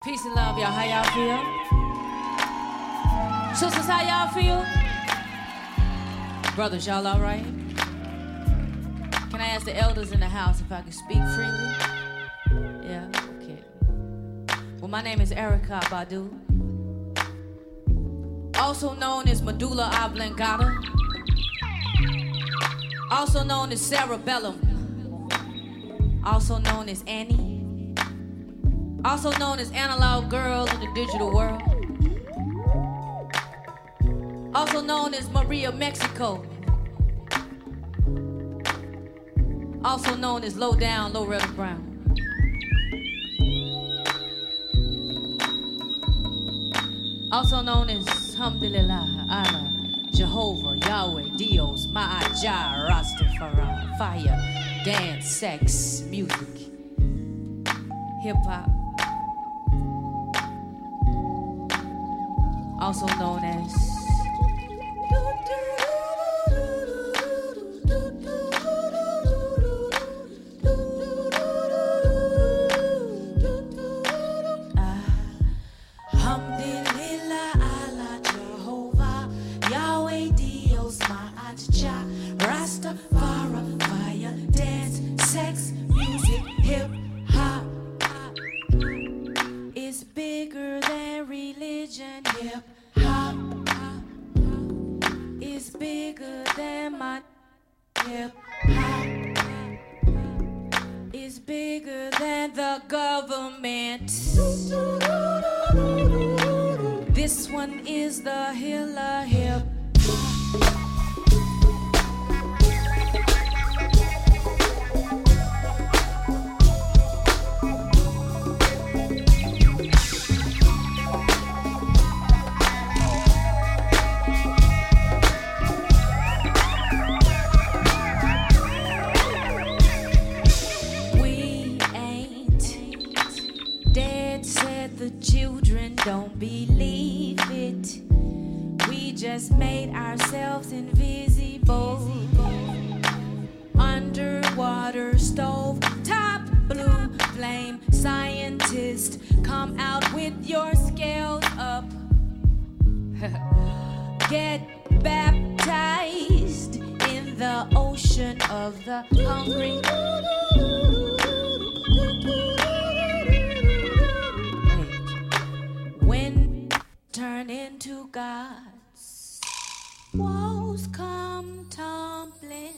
Peace and love, y'all. How y'all feel? Sisters, how y'all feel? Brothers, y'all all right? Can I ask the elders in the house if I can speak freely? Yeah, okay. Well, my name is Erykah Badu, also known as medulla oblongata, also known as cerebellum, also known as Annie, also known as analog girl in the digital world, also known as Maria Mexico, also known as Low Down Loretta Brown. Also known as Alhamdulillah, Allah, Jehovah, Yahweh, Dios, Ma'ajah, Rastafari, fire, dance, sex, music, hip-hop. Also known as Alhamdulillah, Allah, Jehovah, Yahweh, Dios, Ma'ajah, Rastafari, fire, dance, sex, music, hip-hop. It's bigger than religion, hip-hop. It's bigger than my hip-hop. It's bigger than the government. This one is the hill of hip. The children don't believe it. We just made ourselves invisible. Underwater stove, top blue flame. Scientist, come out with your scales up. Get baptized in the ocean of the hungry. Turn into gods, walls come tumbling.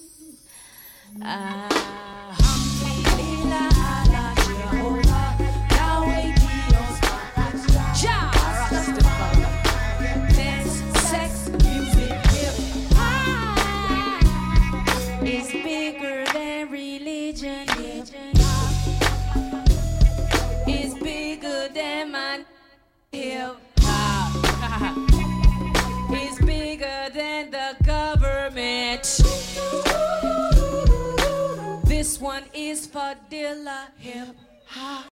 Alhamdulillah, Allah, Jehovah, Yahweh, Dios, Jah, Rastafari, dance, sex, music, hip-hop. It's bigger than religion, hip-hop. It's bigger than my hip. It's bigger than the government. This one is for Dilla hip hop.